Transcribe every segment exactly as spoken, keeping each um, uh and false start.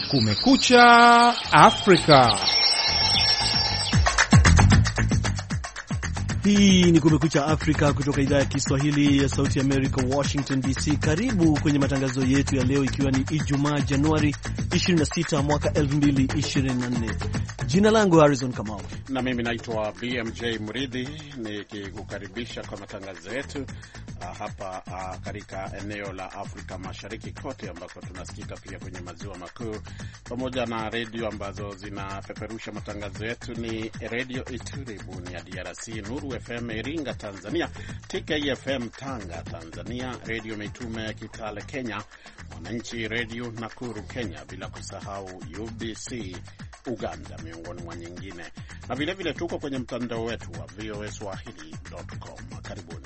Kumekucha Afrika. Hii ni Kumekucha Afrika kutoka idhaa ya Kiswahili ya Sauti ya America, Washington D C. Karibu kwenye matangazo yetu ya leo, ikiwa ni Ijumaa Januari ishirini na sita mwaka elfu mbili ishirini na nne. Jina langu Harrison Kamau na mimi naitwa B M J Mridhi, nikikukaribisha kwa matangazo yetu uh, hapa uh, katika eneo la Afrika Mashariki kote, ambako tunasikika pia kwenye maziwa makuu, pamoja na redio ambazo zinapeperusha matangazo yetu. Ni Radio Ituri Bunia D R C, Nuru F M Iringa Tanzania, T K F M Tanga Tanzania, Radio Mitume Kitale Kenya, Mwananchi Radio Nakuru Kenya, bila kusahau U B C Uganda, miongoni mwa nyingine. Na vile vile tuko kwenye mtandao wetu wa v o a swahili dot com. Karibuni.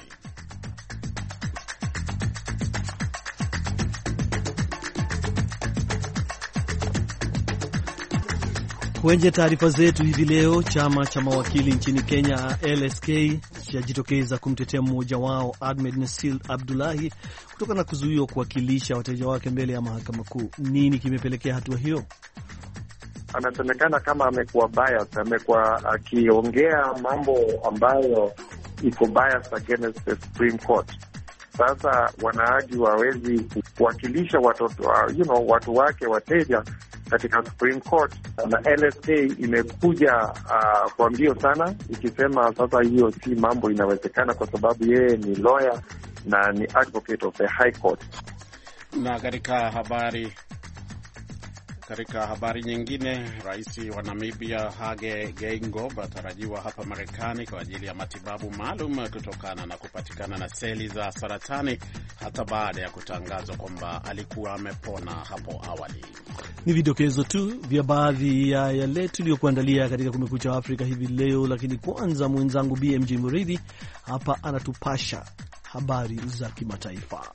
Kwenye taarifa zetu hivi leo, chama cha mawakili nchini Kenya L S K chajitokeza kumtetea mmoja wao Ahmed Nasir Abdullahi kutokana na kuzuiwa kuwakilisha wateja wake mbele ya mahakama kuu. Nini kimepelekea hatua hiyo? Anasemekana kama amekuwa bias, amekuwa akiongea mambo ambayo iko bias against the Supreme Court. Sasa wanaaji wawezi kuwakilisha watoto, you know, watu wake wateja katika Supreme Court, na L S K imekuja uh, kwa mbio sana ikisema sasa hiyo si mambo inawezekana, kwa sababu yeye ni lawyer na ni advocate of the High Court. Na katika habari Katika habari nyingine, rais wa Namibia Hage Geingob atarajiwa hapa Marekani kwa ajili ya matibabu maalum kutokana na kupatikana na seli za saratani, hata baada ya kutangazwa kwamba alikuwa amepona hapo awali. Ni vidokezo tu vya baadhi ya yale tuliyokuandalia katika Kumekucha Afrika hivi leo, lakini kwanza mwenzangu B M J Mridhi hapa anatupasha habari za kimataifa.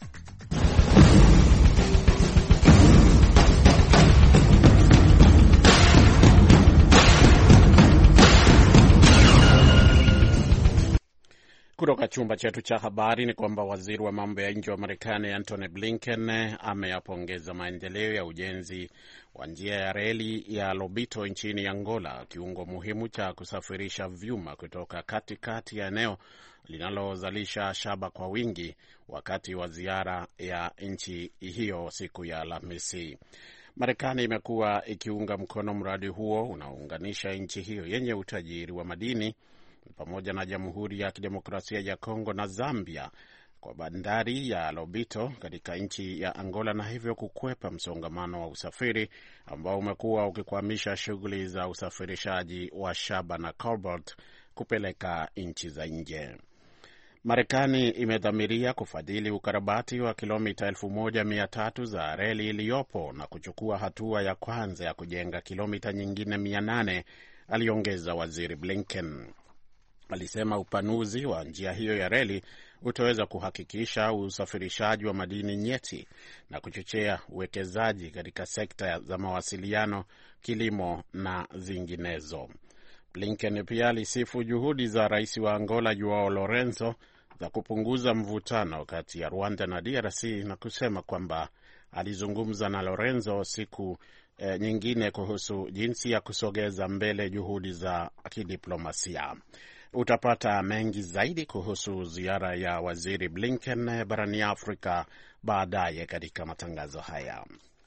Kutoka chumba chetu cha habari ni kwamba waziri wa mambo ya nje wa Marekani Antony Blinken ameyapongeza maendeleo ya ujenzi wa njia ya reli ya Lobito nchini Angola, kiungo muhimu cha kusafirisha vyuma kutoka katikati ya eneo linalozalisha shaba kwa wingi, wakati wa ziara ya nchi hiyo siku ya Alhamisi. Marekani imekuwa ikiunga mkono mradi huo unaounganisha nchi hiyo yenye utajiri wa madini pamoja na Jamhuri ya Kidemokrasia ya Kongo na Zambia kwa bandari ya Lobito katika nchi ya Angola, na hivyo kukwepa msongamano wa usafiri ambao umekuwa ukikwamisha shughuli za usafirishaji wa shaba na cobalt kupeleka nchi za nje. Marekani imedhamiria kufadhili ukarabati wa kilomita elfu moja mia tatu za reli iliyopo na kuchukua hatua ya kwanza ya kujenga kilomita nyingine mia nane, aliongeza waziri Blinken. Alisema upanuzi wa njia hiyo ya reli utaweza kuhakikisha usafirishaji wa madini nyeti na kuchochea uwekezaji katika sekta za mawasiliano, kilimo na zinginezo. Blinken pia alisifu juhudi za rais wa Angola Joao Lorenzo za kupunguza mvutano kati ya Rwanda na D R C na kusema kwamba alizungumza na Lorenzo siku eh, nyingine kuhusu jinsi ya kusogeza mbele juhudi za kidiplomasia. Utapata mengi zaidi kuhusu ziara ya waziri Blinken barani Afrika baadaye katika matangazo haya.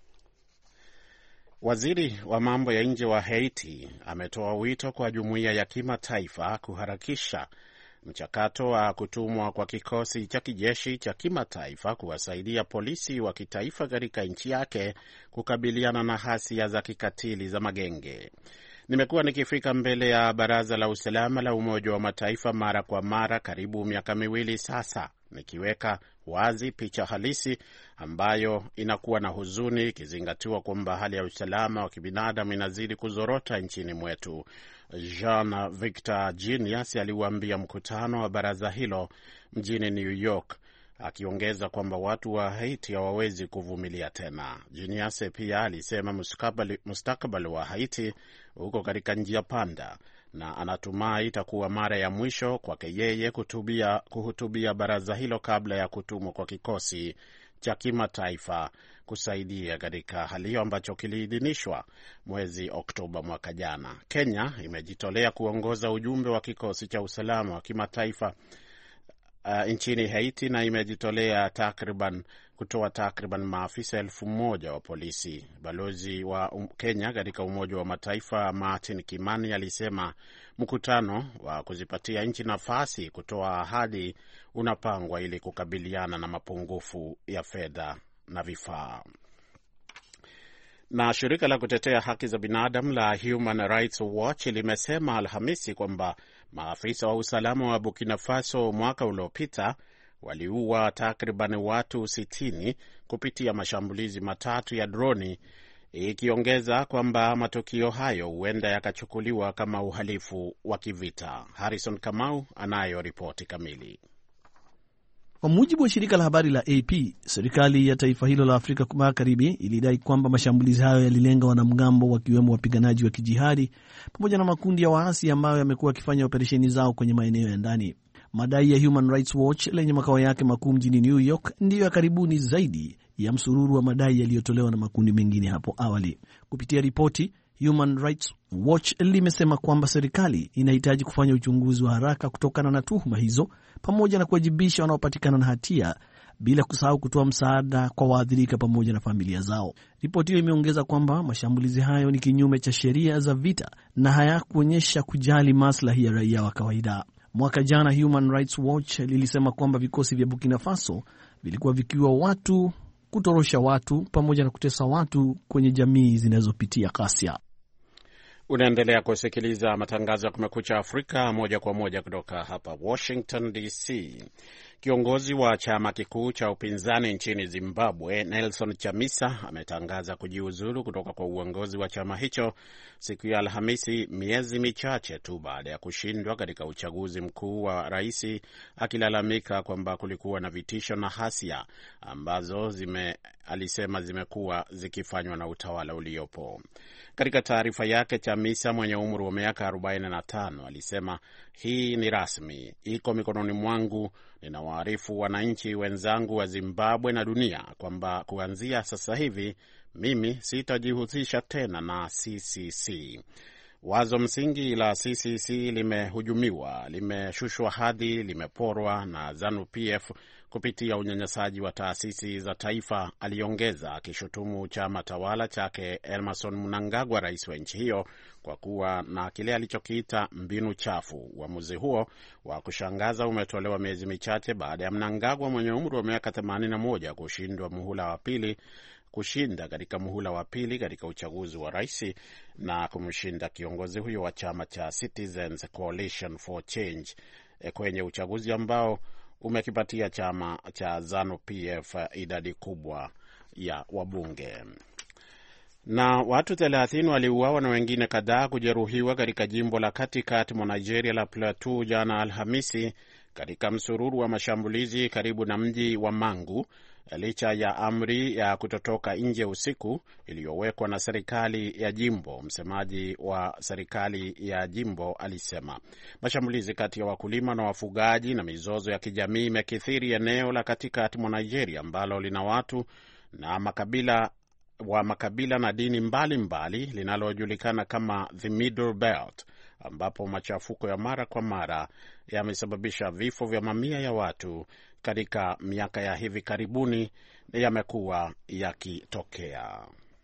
Waziri wa mambo ya nje wa Haiti ametoa wito kwa jumuiya ya kimataifa kuharakisha mchakato wa kutumwa kwa kikosi cha kijeshi cha kimataifa kuwasaidia polisi wa kitaifa katika nchi yake kukabiliana na ghasia za kikatili za magenge. Nimekuwa nikifika mbele ya Baraza la Usalama la Umoja wa Mataifa mara kwa mara karibu miaka miwili sasa, nikiweka wazi picha halisi ambayo inakuwa na huzuni, ikizingatiwa kwamba hali ya usalama wa kibinadamu inazidi kuzorota nchini mwetu. Jean Victor Genius aliuambia mkutano wa baraza hilo mjini New York, akiongeza kwamba watu wa Haiti hawawezi kuvumilia tena. Genius pia alisema mustakabali, mustakabali wa Haiti uko katika njia panda na anatumai itakuwa mara ya mwisho kwake yeye kuhutubia baraza hilo kabla ya kutumwa kwa kikosi cha kimataifa kusaidia katika hali hiyo ambacho kiliidhinishwa mwezi Oktoba mwaka jana. Kenya imejitolea kuongoza ujumbe wa kikosi cha usalama wa kimataifa uh, nchini Haiti na imejitolea takriban kutoa takriban maafisa elfu moja wa polisi. Balozi wa um, Kenya katika Umoja wa Mataifa Martin Kimani alisema mkutano wa kuzipatia nchi nafasi kutoa ahadi unapangwa ili kukabiliana na mapungufu ya fedha na vifaa. Na shirika la kutetea haki za binadamu la Human Rights Watch limesema Alhamisi kwamba maafisa wa usalama wa Burkina Faso mwaka uliopita waliua takriban watu sitini kupitia mashambulizi matatu ya droni, ikiongeza kwamba matukio hayo huenda yakachukuliwa kama uhalifu wa kivita. Harrison Kamau anayo ripoti kamili. Kwa mujibu wa shirika la habari la A P, serikali ya taifa hilo la Afrika Magharibi ilidai kwamba mashambulizi hayo yalilenga wanamgambo wakiwemo wapiganaji wa kijihadi pamoja na makundi ya waasi ambayo yamekuwa yakifanya operesheni zao kwenye maeneo ya ndani. Madai ya Human Rights Watch lenye makao yake makuu mjini New York ndiyo ya karibuni zaidi ya msururu wa madai yaliyotolewa na makundi mengine hapo awali. Kupitia ripoti, Human Rights Watch limesema kwamba serikali inahitaji kufanya uchunguzi wa haraka kutokana na tuhuma hizo pamoja na kuwajibisha wanaopatikana na hatia, bila kusahau kutoa msaada kwa waathirika pamoja na familia zao. Ripoti hiyo imeongeza kwamba mashambulizi hayo ni kinyume cha sheria za vita na hayakuonyesha kujali maslahi ya raia wa kawaida. Mwaka jana Human Rights Watch lilisema kwamba vikosi vya Burkina Faso vilikuwa vikiua watu, kutorosha watu pamoja na kutesa watu kwenye jamii zinazopitia ghasia. Unaendelea kusikiliza matangazo ya Kumekucha Afrika moja kwa moja kutoka hapa Washington D C. Kiongozi wa chama kikuu cha upinzani nchini Zimbabwe, Nelson Chamisa, ametangaza kujiuzulu kutoka kwa uongozi wa chama hicho siku ya Alhamisi, miezi michache tu baada ya kushindwa katika uchaguzi mkuu wa rais, akilalamika kwamba kulikuwa na vitisho na hasia ambazo zime, alisema zimekuwa zikifanywa na utawala uliopo. Katika taarifa yake, Chamisa mwenye umri wa miaka arobaini na tano alisema, hii ni rasmi, iko mikononi mwangu. Ninawaarifu wananchi wenzangu wa Zimbabwe na dunia kwamba kuanzia sasa hivi mimi sitajihusisha tena na C C C. Wazo msingi la C C C limehujumiwa, limeshushwa hadhi, limeporwa na ZANU P F kupitia unyanyasaji wa taasisi za taifa, aliongeza, akishutumu chama tawala chake Emmerson Mnangagwa, rais wa nchi hiyo, kwa kuwa na kile alichokiita mbinu chafu. Uamuzi huo wa kushangaza umetolewa miezi michache baada ya Mnangagwa mwenye umri wa miaka themanini na moja kushindwa muhula wa pili kushinda katika muhula wa pili katika uchaguzi wa rais na kumshinda kiongozi huyo wa chama cha Citizens Coalition for Change kwenye uchaguzi ambao umekipatia chama cha ZANU P F idadi kubwa ya wabunge. Na watu thelathini waliuawa na wengine kadhaa kujeruhiwa katika jimbo la katikati mwa Nigeria la Plateau jana Alhamisi katika msururu wa mashambulizi karibu na mji wa Mangu, licha ya amri ya kutotoka nje usiku iliyowekwa na serikali ya jimbo. Msemaji wa serikali ya jimbo alisema mashambulizi kati ya wakulima na wafugaji na mizozo ya kijamii imekithiri eneo la katikati mwa Nigeria ambalo lina watu na makabila wa makabila na dini mbalimbali linalojulikana kama the Middle Belt, ambapo machafuko ya mara kwa mara yamesababisha vifo vya mamia ya watu katika miaka ya hivi karibuni yamekuwa yakitokea.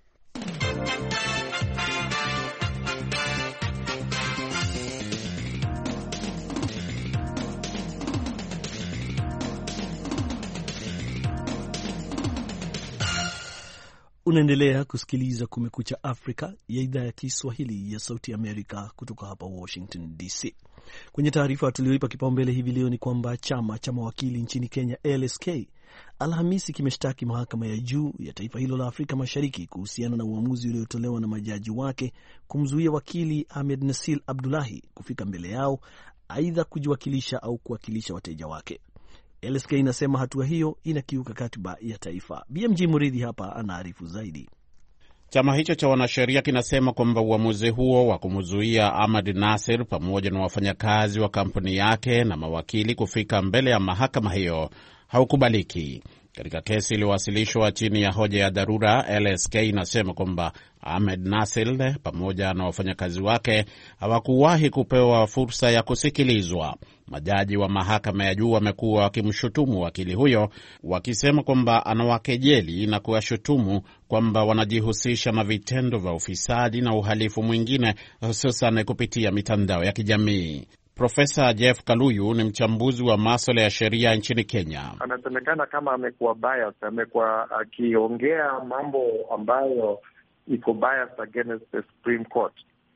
Unaendelea kusikiliza Kumekucha Afrika ya idhaa ya Kiswahili ya Sauti Amerika kutoka hapa Washington D C. Kwenye taarifa tulioipa kipaumbele hivi leo ni kwamba chama cha mawakili nchini Kenya L S K Alhamisi kimeshtaki mahakama ya juu ya taifa hilo la Afrika Mashariki kuhusiana na uamuzi uliotolewa na majaji wake kumzuia wakili Ahmed Nasir Abdullahi kufika mbele yao, aidha kujiwakilisha au kuwakilisha wateja wake. L S K inasema hatua hiyo inakiuka katiba ya taifa. B M G Muridhi hapa anaarifu zaidi. Chama hicho cha wanasheria kinasema kwamba uamuzi huo wa kumzuia Ahmed Nasir pamoja na wafanyakazi wa kampuni yake na mawakili kufika mbele ya mahakama hiyo haukubaliki. Katika kesi iliyowasilishwa chini ya hoja ya dharura, L S K inasema kwamba Ahmed Nasil pamoja na wafanyakazi wake hawakuwahi kupewa fursa ya kusikilizwa. Majaji wa mahakama ya juu wamekuwa wakimshutumu wakili huyo, wakisema kwamba anawakejeli na kuwashutumu kwamba wanajihusisha na vitendo vya ufisadi na uhalifu mwingine, hususan kupitia mitandao ya kijamii. Profesa Jeff Kaluyu ni mchambuzi wa masuala ya sheria nchini Kenya. Anasemekana kama amekuwa bias, amekuwa akiongea mambo ambayo iko bias against the Supreme Court.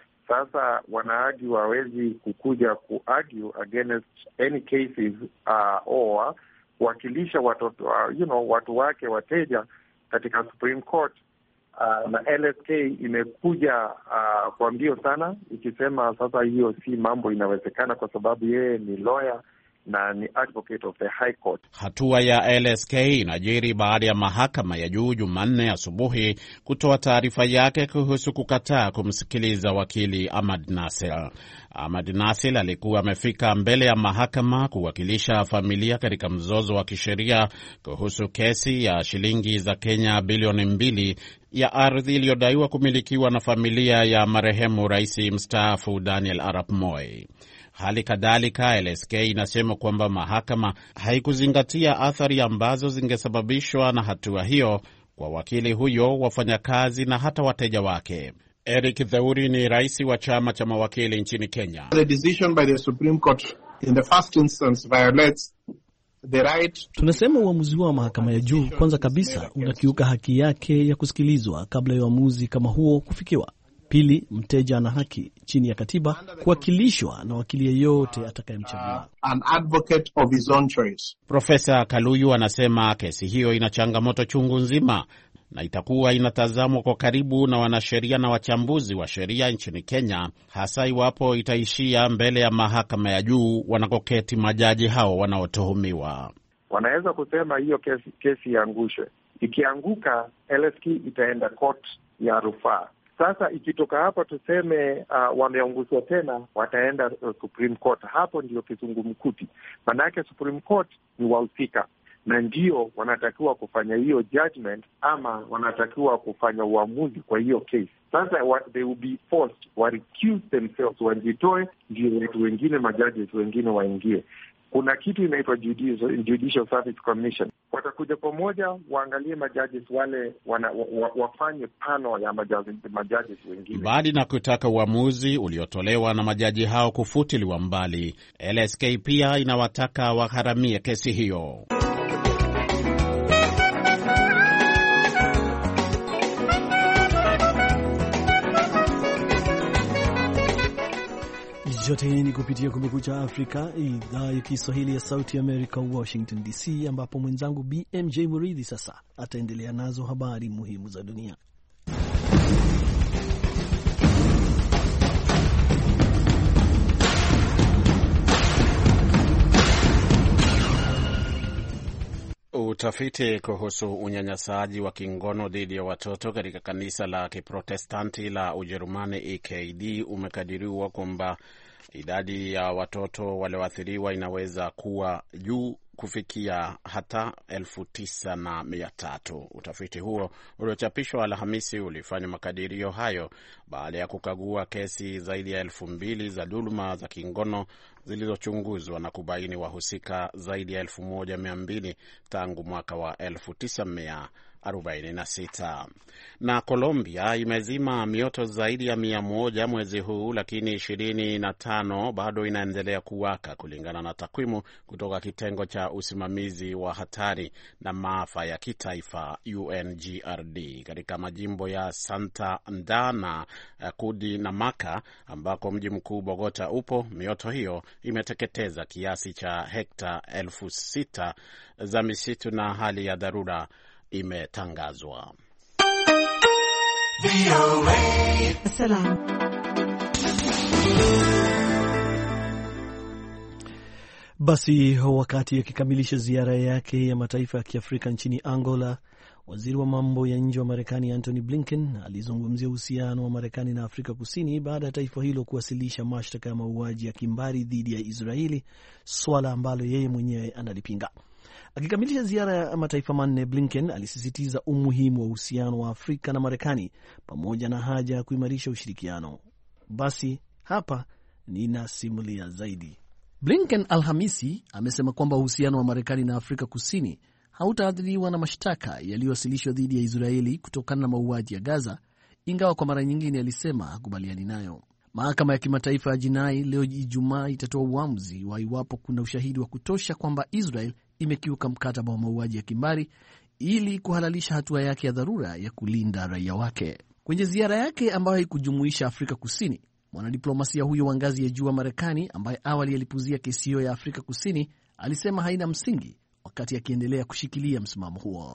Sasa wanaargue hawezi kukuja kuargue against any cases uh, or kuwakilisha watoto, uh, you know, watu wake wateja katika Supreme Court. Uh, na L S K imekuja uh, kwa mbio sana ikisema sasa hiyo si mambo inawezekana kwa sababu yeye ni lawyer na ni advocate of the High Court. Hatua ya L S K inajiri baada ya mahakama ya juu Jumanne asubuhi kutoa taarifa yake kuhusu kukataa kumsikiliza wakili Ahmed Nasil. Ahmed Nasil alikuwa amefika mbele ya mahakama kuwakilisha familia katika mzozo wa kisheria kuhusu kesi ya shilingi za Kenya bilioni mbili ya ardhi iliyodaiwa kumilikiwa na familia ya marehemu rais mstaafu Daniel Arap Moi. Hali kadhalika, L S K inasema kwamba mahakama haikuzingatia athari ambazo zingesababishwa na hatua hiyo kwa wakili huyo, wafanyakazi na hata wateja wake. Eric Theuri ni rais wa chama cha mawakili nchini Kenya. The decision by the Supreme Court in the first instance violates the right. Tunasema uamuzi wa mahakama ya juu kwanza kabisa unakiuka haki yake ya kusikilizwa kabla ya uamuzi kama huo kufikiwa. Pili, mteja ana haki chini ya katiba kuwakilishwa na wakili yeyote atakayemchagua. An advocate of his own choice. Profesa Kaluyu anasema kesi hiyo ina changamoto chungu nzima na itakuwa inatazamwa kwa karibu na wanasheria na wachambuzi wa sheria nchini Kenya, hasa iwapo itaishia mbele ya mahakama ya juu wanakoketi majaji hao wanaotuhumiwa. Wanaweza kusema hiyo kesi, kesi iangushwe. Ikianguka, L S K itaenda court ya rufaa. Sasa ikitoka hapo tuseme uh, wameangushwa tena, wataenda uh, Supreme Court. Hapo ndio kizungumkuti. Manake Supreme Court ni wahusika na ndio wanatakiwa kufanya hiyo judgment ama wanatakiwa kufanya uamuzi kwa hiyo case. Sasa what they will be forced to recuse themselves, wajitoe ndio watu wengine, majaji wengine waingie. Kuna kitu inaitwa Judicial, Judicial Service Commission. Watakuja pamoja waangalie majaji wale wana, wa, wafanye pano ya majaji, majaji wengine. Baada na kutaka uamuzi uliotolewa na majaji hao kufutiliwa mbali, L S K pia inawataka waharamie kesi hiyo. Yote hii ni kupitia Kumekucha Afrika, idhaa ya Kiswahili ya Sauti America, Washington D C, ambapo mwenzangu B M J Muridhi sasa ataendelea nazo habari muhimu za dunia. Utafiti kuhusu unyanyasaji wa kingono dhidi ya watoto katika kanisa la Kiprotestanti la Ujerumani E K D umekadiriwa kwamba idadi ya watoto walioathiriwa inaweza kuwa juu kufikia hata elfu tisa na mia tatu. Utafiti huo uliochapishwa Alhamisi ulifanya makadirio hayo baada ya kukagua kesi zaidi ya elfu mbili za dhuluma za kingono zilizochunguzwa na kubaini wahusika zaidi ya elfu moja mia mbili tangu mwaka wa elfu tisa mia arobaini na sita. Na Colombia imezima mioto zaidi ya mia moja mwezi huu, lakini ishirini na tano bado inaendelea kuwaka kulingana na takwimu kutoka kitengo cha usimamizi wa hatari na maafa ya kitaifa U N G R D katika majimbo ya Santa Ana, Cundinamarca ambako mji mkuu Bogota upo. Mioto hiyo imeteketeza kiasi cha hekta elfu sita za misitu na hali ya dharura imetangazwa. Basi wakati akikamilisha ziara yake ya mataifa ya Kiafrika nchini Angola, waziri wa mambo ya nje wa Marekani Antony Blinken alizungumzia uhusiano wa Marekani na Afrika Kusini baada ya taifa hilo kuwasilisha mashtaka ya mauaji ya kimbari dhidi ya Israeli, swala ambalo yeye mwenyewe analipinga. Akikamilisha ziara ya mataifa manne, Blinken alisisitiza umuhimu wa uhusiano wa Afrika na Marekani pamoja na haja ya kuimarisha ushirikiano. Basi hapa ninasimulia zaidi. Blinken Alhamisi amesema kwamba uhusiano wa Marekani na Afrika Kusini hautaathiriwa na mashtaka yaliyowasilishwa dhidi ya Israeli kutokana na mauaji ya Gaza, ingawa kwa mara nyingine alisema hakubaliani nayo. Mahakama ya Kimataifa ya Jinai leo Ijumaa itatoa uamuzi wa iwapo kuna ushahidi wa kutosha kwamba Israel imekiuka mkataba wa mauaji ya kimbari ili kuhalalisha hatua yake ya dharura ya kulinda raia wake. Kwenye ziara yake ambayo haikujumuisha Afrika Kusini, mwanadiplomasia huyo wa ngazi ya juu wa Marekani ambaye awali alipuzia kesi hiyo ya Afrika Kusini alisema haina msingi, wakati akiendelea kushikilia msimamo huo.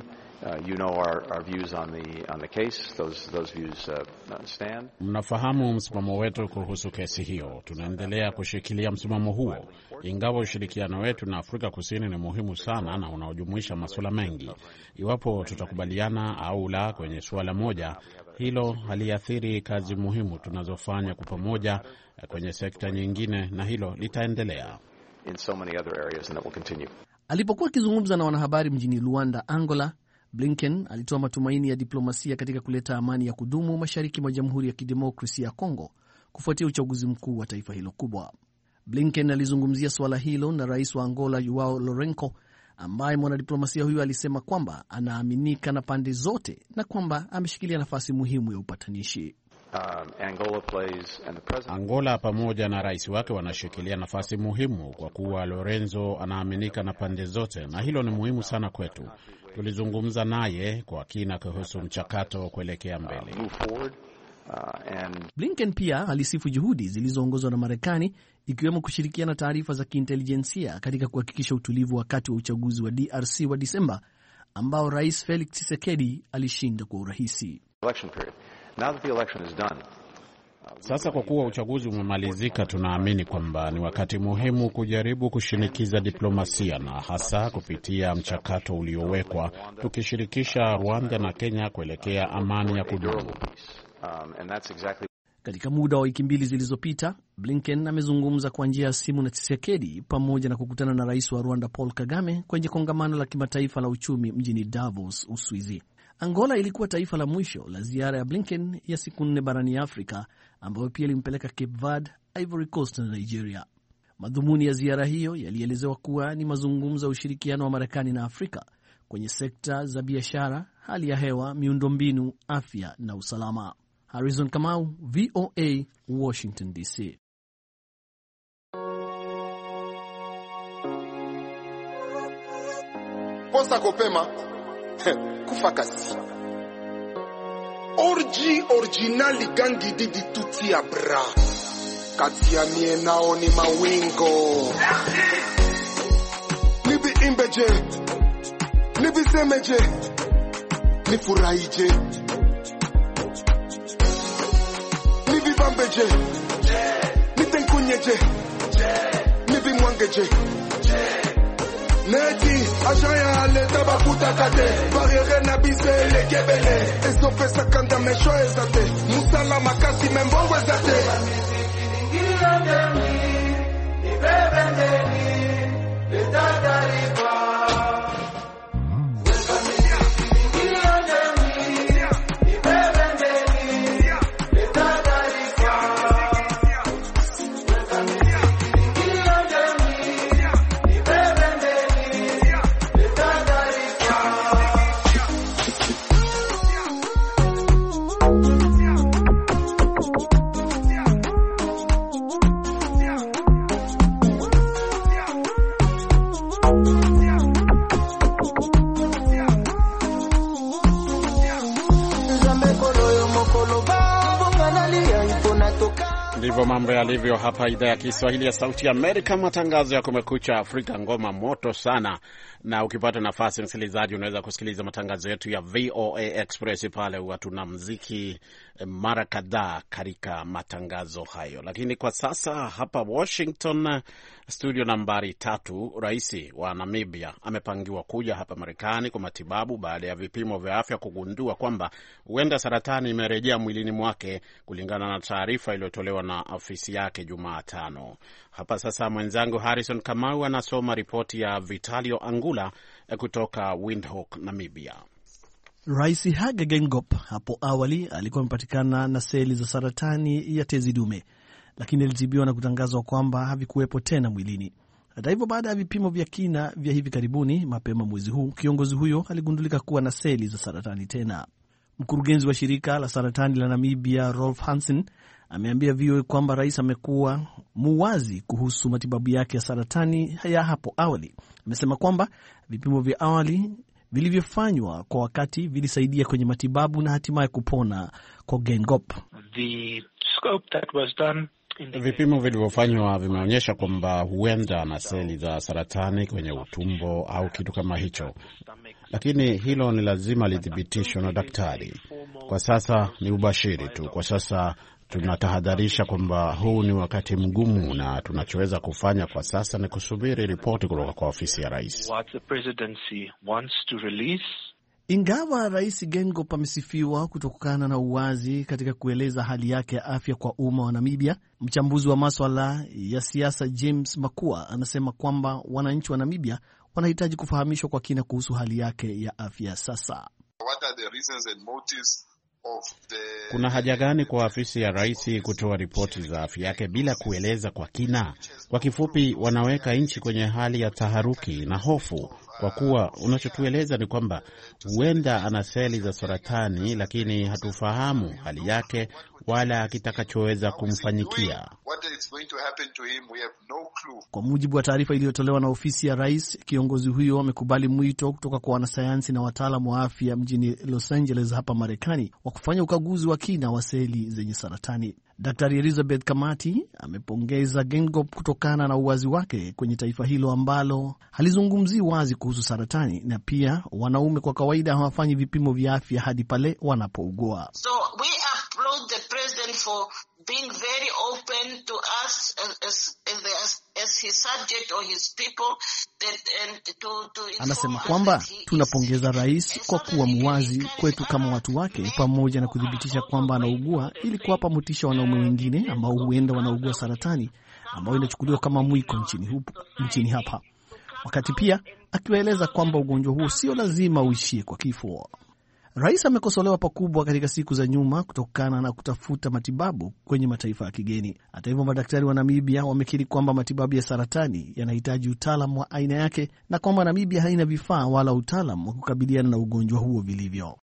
Uh, you know our, our views on the, on the case. Those, those views uh, stand. Mnafahamu msimamo wetu kuhusu kesi hiyo. Tunaendelea kushikilia msimamo huo, ingawa ushirikiano wetu na Afrika Kusini ni muhimu sana na unaojumuisha masuala mengi. Iwapo tutakubaliana au la kwenye suala moja, hilo haliathiri kazi muhimu tunazofanya kwa pamoja kwenye sekta nyingine, na hilo litaendelea. In so many other areas, and that will continue. Alipokuwa akizungumza na wanahabari mjini Luanda, Angola, Blinken alitoa matumaini ya diplomasia katika kuleta amani ya kudumu mashariki mwa Jamhuri ya Kidemokrasia ya Kongo kufuatia uchaguzi mkuu wa taifa hilo kubwa. Blinken alizungumzia suala hilo na rais wa Angola Joao Lourenco, ambaye mwanadiplomasia huyo alisema kwamba anaaminika na pande zote na kwamba ameshikilia nafasi muhimu ya upatanishi. Um, Angola plays and the president... Angola pamoja na rais wake wanashikilia nafasi muhimu kwa kuwa Lorenzo anaaminika na pande zote, na hilo ni muhimu sana kwetu. Tulizungumza naye kwa kina kuhusu mchakato kuelekea mbele. Uh, and... Blinken pia alisifu juhudi zilizoongozwa na Marekani, ikiwemo kushirikiana taarifa za kiintelijensia katika kuhakikisha utulivu wakati wa uchaguzi wa D R C wa Disemba ambao Rais Felix Tshisekedi alishinda kwa urahisi. Now that the election is done, sasa kwa kuwa uchaguzi umemalizika, tunaamini kwamba ni wakati muhimu kujaribu kushinikiza diplomasia na hasa kupitia mchakato uliowekwa tukishirikisha Rwanda na Kenya kuelekea amani ya kudumu. Um, and that's exactly... Katika muda wa wiki mbili zilizopita, Blinken amezungumza kwa njia ya simu na Tshisekedi pamoja na kukutana na rais wa Rwanda Paul Kagame kwenye kongamano la kimataifa la uchumi mjini Davos, Uswizi. Angola ilikuwa taifa la mwisho la ziara ya Blinken ya siku nne barani Afrika, ambayo pia ilimpeleka Cape Verde, Ivory Coast na Nigeria. Madhumuni ya ziara hiyo yalielezewa kuwa ni mazungumzo ya ushirikiano wa Marekani na Afrika kwenye sekta za biashara, hali ya hewa, miundombinu, afya na usalama. Harrison Kamau, V O A, Washington D C. Posta kopema kufa kasi orji originali gangi didi tuti ya bra kati ya mie nao ni mawingo nibi imbeje nibi semeje nifurahije nibi bambeje nitenkunyeje nibi mwangeje Neti, ajaya leta bakuta kate Barriere na bise le kebele Esope sakanda mesho ezate Musala makasi membongo ezate Ngira demi, ibebe demi Leta dariba Ndivyo mambo yalivyo hapa idhaa ya Kiswahili ya Sauti ya Amerika, matangazo ya Kumekucha Afrika, ngoma moto sana. Na ukipata nafasi, msikilizaji, unaweza kusikiliza matangazo yetu ya V O A Express pale, watu na muziki mara kadhaa katika matangazo hayo. Lakini kwa sasa hapa Washington, studio nambari tatu, rais wa Namibia amepangiwa kuja hapa Marekani kwa matibabu baada ya vipimo vya afya kugundua kwamba huenda saratani imerejea mwilini mwake, kulingana na taarifa iliyotolewa na afisi yake Jumatano. Hapa sasa mwenzangu Harrison Kamau anasoma ripoti ya Vitalio Angula Wafula kutoka Windhoek, Namibia. Rais Hage Geingob hapo awali alikuwa amepatikana na seli za saratani ya tezi dume, lakini alitibiwa na kutangazwa kwamba havikuwepo tena mwilini. Hata hivyo, baada ya vipimo vya kina vya hivi karibuni mapema mwezi huu, kiongozi huyo aligundulika kuwa na seli za saratani tena. Mkurugenzi wa shirika la saratani la Namibia, Rolf Hansen, ameambia V O A kwamba rais amekuwa muwazi kuhusu matibabu yake ya saratani ya hapo awali. Amesema kwamba vipimo vya awali vilivyofanywa kwa wakati vilisaidia kwenye matibabu na hatimaye kupona kwa Geingob. The scope that was done Vipimo vilivyofanywa vimeonyesha kwamba huenda na seli za saratani kwenye utumbo au kitu kama hicho, lakini hilo ni lazima lithibitishwe na daktari. Kwa sasa ni ubashiri tu. Kwa sasa tunatahadharisha kwamba huu ni wakati mgumu, na tunachoweza kufanya kwa sasa ni kusubiri ripoti kutoka kwa ofisi ya rais. Ingawa Rais Geingob amesifiwa kutokana na uwazi katika kueleza hali yake ya afya kwa umma wa Namibia, mchambuzi wa maswala ya siasa James Makua anasema kwamba wananchi wa Namibia wanahitaji kufahamishwa kwa kina kuhusu hali yake ya afya sasa. What are the reasons and motives of the... Kuna haja gani kwa afisi ya rais kutoa ripoti za afya yake bila kueleza kwa kina? Kwa kifupi, wanaweka nchi kwenye hali ya taharuki na hofu, kwa kuwa unachotueleza ni kwamba huenda ana seli za saratani, lakini hatufahamu hali yake wala kitakachoweza kumfanyikia. Kwa mujibu wa taarifa iliyotolewa na ofisi ya rais, kiongozi huyo amekubali mwito kutoka kwa wanasayansi na wataalamu wa afya mjini Los Angeles hapa Marekani wa kufanya ukaguzi wa kina wa seli zenye saratani. Daktari Elizabeth Kamati amepongeza Geingob kutokana na uwazi wake kwenye taifa hilo ambalo halizungumzii wazi kuhusu saratani, na pia wanaume kwa kawaida hawafanyi vipimo vya afya hadi pale wanapougua. So we applaud the president for being very open to us as, as, as his subject or his people that, and to, to anasema kwamba tunapongeza rais kwa kuwa muwazi kwetu kama watu wake, pamoja na kuthibitisha kwamba anaugua, ili kuwapa motisha wanaume wengine ambao huenda wanaugua saratani ambao inachukuliwa kama mwiko nchini, hupo, nchini hapa, wakati pia akiwaeleza kwamba ugonjwa huo sio lazima uishie kwa kifo. Rais amekosolewa pakubwa katika siku za nyuma kutokana na kutafuta matibabu kwenye mataifa ya kigeni. Hata hivyo, madaktari wa Namibia wamekiri kwamba matibabu ya saratani yanahitaji utaalamu wa aina yake na kwamba Namibia haina vifaa wala utaalamu wa kukabiliana na ugonjwa huo vilivyo.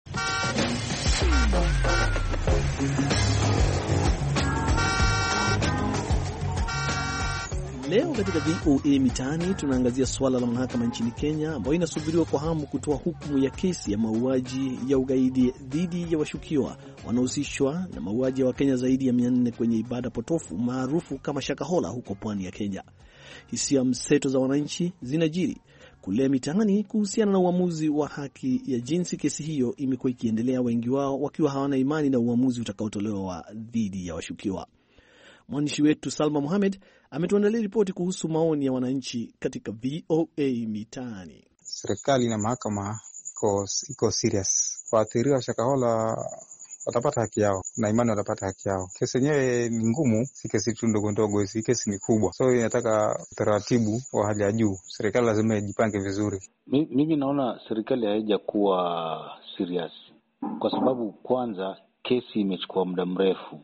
Leo katika V O A Mitaani tunaangazia swala la mahakama nchini Kenya ambayo inasubiriwa kwa hamu kutoa hukumu ya kesi ya mauaji ya ugaidi dhidi ya washukiwa wanaohusishwa na mauaji ya Wakenya zaidi ya mia nne kwenye ibada potofu maarufu kama Shakahola huko pwani ya Kenya. Hisia mseto za wananchi zinajiri kule mitaani kuhusiana na uamuzi wa haki ya jinsi kesi hiyo imekuwa ikiendelea, wengi wao wakiwa hawana imani na uamuzi utakaotolewa dhidi ya washukiwa. Mwandishi wetu Salma Mohamed ametuandalia ripoti kuhusu maoni ya wananchi katika V O A Mitaani. Serikali na mahakama iko iko serious. Waathiriwa Shakahola watapata haki yao na imani watapata haki yao. Kesi yenyewe ni ngumu, si kesi tu ndogo ndogo, hii kesi ni kubwa. So inataka utaratibu wa hali ya juu. Serikali lazima ijipange vizuri. Mimi naona serikali haija kuwa serious kwa sababu kwanza kesi imechukua muda mrefu.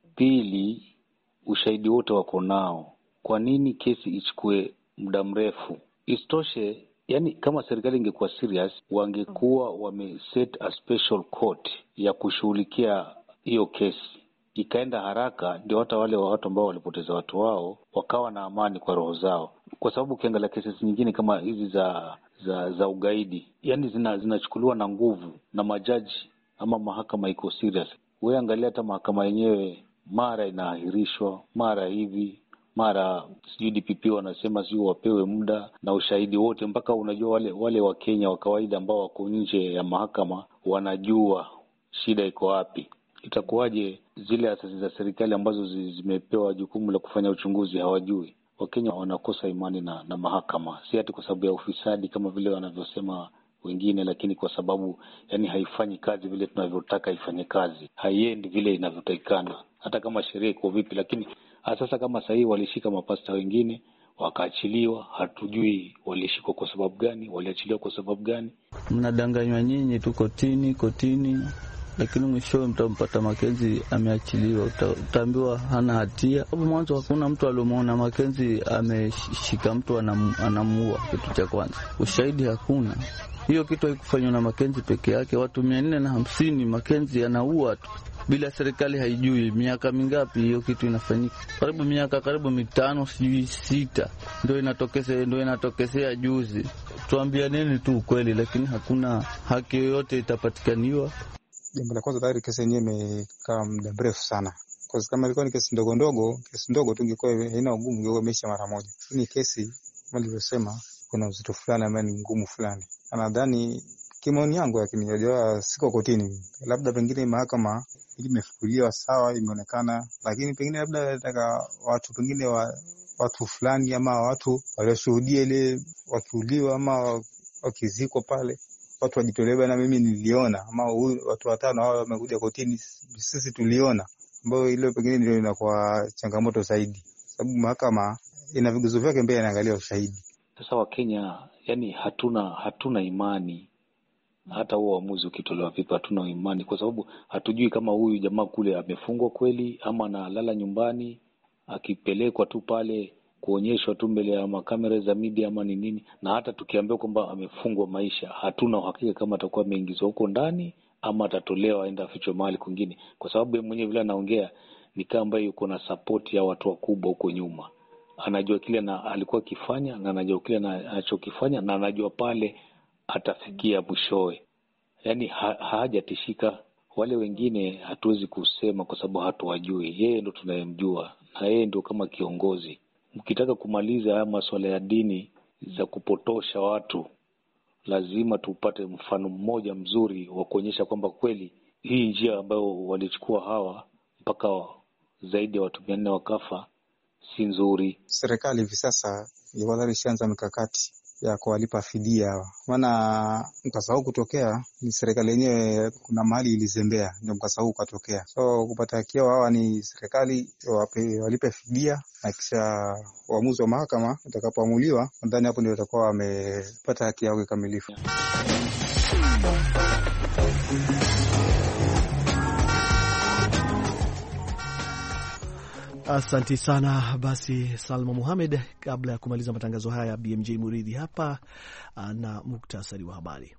Pili, ushahidi wote wako nao. Kwa nini kesi ichukue muda mrefu? Isitoshe, yani kama serikali ingekuwa serious, wangekuwa wameset a special court ya kushughulikia hiyo kesi. Ikaenda haraka, ndio hata wale watu ambao walipoteza watu wao wakawa na amani kwa roho zao. Kwa sababu ukiangalia kesi nyingine kama hizi za za za ugaidi, yani zina zinachukuliwa na nguvu na majaji ama mahakama iko serious. Wewe angalia hata mahakama yenyewe mara inaahirishwa, mara hivi, mara sijui D P P wanasema sio wapewe muda na ushahidi wote, mpaka unajua wale wale wa Kenya wa kawaida ambao wako nje ya mahakama wanajua shida iko wapi. Itakuwaje zile asasi za serikali ambazo zimepewa jukumu la kufanya uchunguzi hawajui? Wakenya wanakosa imani na, na mahakama, si ati kwa sababu ya ufisadi kama vile wanavyosema wengine, lakini kwa sababu yani haifanyi kazi vile tunavyotaka ifanye kazi, haiendi vile inavyotakikana, hata kama sheria iko vipi. Lakini sasa kama sasa hivi walishika mapasta wengine wakaachiliwa. Hatujui walishikwa kwa sababu gani, waliachiliwa kwa sababu gani. Mnadanganywa nyinyi tu kotini kotini, lakini mwisho mtampata Mackenzie ameachiliwa, utaambiwa hana hatia. Hapo mwanzo hakuna mtu aliyemuona Mackenzie ameshika mtu anamuua. Kitu cha kwanza, ushahidi hakuna. Hiyo kitu haikufanywa na Mackenzie peke yake, watu mia nne na hamsini Mackenzie anaua tu bila serikali haijui. Miaka mingapi hiyo kitu inafanyika? Karibu miaka karibu mitano sijui sita, ndio inatokesea ndio inatokesea juzi. Tuambia nini tu ukweli, lakini hakuna haki yoyote itapatikaniwa. Jambo la kwanza, tayari kesi yenyewe imekaa muda mrefu sana. Kwa sababu kama ilikuwa ni kesi ndogo ndogo, kesi ndogo tu ingekuwa haina ugumu, ingekuwa imeisha mara moja. Ni kesi kama nilivyosema, kuna uzito fulani ambao ni ngumu fulani. Nadhani kimaoni yangu, lakini najua siko kotini, labda pengine mahakama imefikiria sawa, imeonekana, lakini pengine labda nataka watu pengine wa, watu fulani ama watu walioshuhudia ile wakiuliwa ama wakizikwa pale, watu wajitolewa, na mimi niliona, ama watu watano hao wamekuja kotini, sisi tuliona, ambayo ile pengine ndio inakuwa changamoto zaidi, sababu mahakama ina vigezo vyake mbele, inaangalia ushahidi. Sasa wa Kenya, yani hatuna hatuna imani. Hata huo uamuzi ukitolewa vipi, hatuna imani, kwa sababu hatujui kama huyu jamaa kule amefungwa kweli ama analala nyumbani akipelekwa tu pale kuonyeshwa tu mbele ya makamera za media ama ni nini. Na hata tukiambiwa kwamba amefungwa maisha, hatuna uhakika kama atakuwa ameingizwa huko ndani ama atatolewa aenda afichwe mahali kwingine, kwa sababu yeye mwenyewe vile anaongea ni kama ambaye yuko na support ya watu wakubwa huko nyuma. Anajua kile na alikuwa akifanya, na anajua kile na anachokifanya, na anajua pale atafikia mwishowe. Yaani ha, hajatishika. Wale wengine hatuwezi kusema kwa sababu hatuwajui. Yeye ndo tunayemjua, na yeye ndo kama kiongozi. Mkitaka kumaliza haya masuala ya dini za kupotosha watu, lazima tupate mfano mmoja mzuri wa kuonyesha kwamba kweli hii njia ambayo walichukua hawa mpaka zaidi ya watu mia nne wakafa si nzuri. Serikali hivi sasa ilishaanza mikakati ya kuwalipa fidia hawa. Maana mkasa huu kutokea ni serikali yenyewe kuna mahali ilizembea, ndio mkasa huu ukatokea. So kupata haki yao hawa ni serikali wape, walipe fidia, na kisha uamuzi wa mahakama utakapoamuliwa, ndani hapo ndio watakuwa wamepata haki yao kikamilifu. Asante sana. Basi Salma Mohamed, kabla ya kumaliza matangazo haya, B M J Muridhi hapa na muktasari wa habari.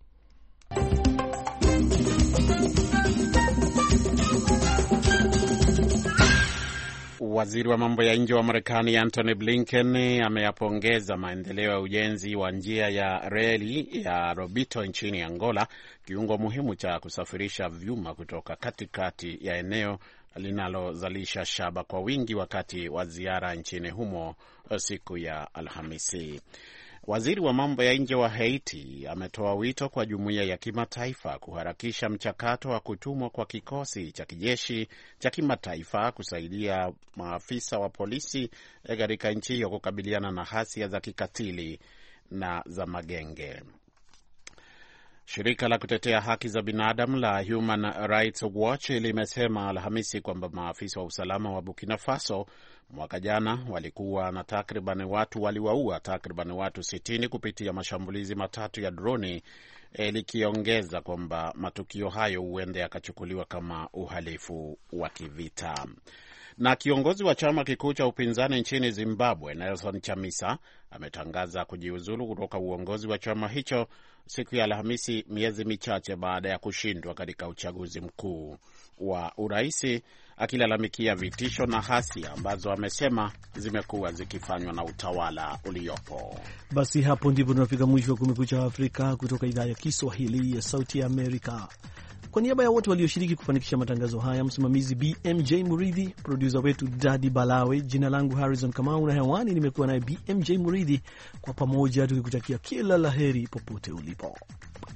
Waziri wa mambo ya nje wa Marekani Antony Blinken ameyapongeza maendeleo ya ujenzi wa njia ya reli ya Lobito nchini Angola, kiungo muhimu cha kusafirisha vyuma kutoka katikati ya eneo linalozalisha shaba kwa wingi, wakati wa ziara nchini humo siku ya Alhamisi. Waziri wa mambo ya nje wa Haiti ametoa wito kwa jumuiya ya kimataifa kuharakisha mchakato wa kutumwa kwa kikosi cha kijeshi cha kimataifa kusaidia maafisa wa polisi katika nchi hiyo kukabiliana na ghasia za kikatili na za magenge. Shirika la kutetea haki za binadamu la Human Rights Watch limesema Alhamisi kwamba maafisa wa usalama wa Burkina Faso mwaka jana walikuwa na takriban watu waliwaua takriban watu sitini kupitia mashambulizi matatu ya droni, e, likiongeza kwamba matukio hayo huenda yakachukuliwa kama uhalifu wa kivita. Na kiongozi wa chama kikuu cha upinzani nchini Zimbabwe, Nelson Chamisa, ametangaza kujiuzulu kutoka uongozi wa chama hicho siku ya Alhamisi, miezi michache baada ya kushindwa katika uchaguzi mkuu wa uraisi, akilalamikia vitisho na ghasia ambazo amesema zimekuwa zikifanywa na utawala uliopo. Basi hapo ndipo tunafika mwisho wa Kumekucha Afrika kutoka idhaa ya Kiswahili ya Sauti ya Amerika. Kwa niaba ya wote walioshiriki kufanikisha matangazo haya, msimamizi B M J Muridhi, producer wetu Daddy Balawe, jina langu Harrison Kamau, na hewani nimekuwa naye B M J Muridhi, kwa pamoja tukikutakia kila laheri popote ulipo.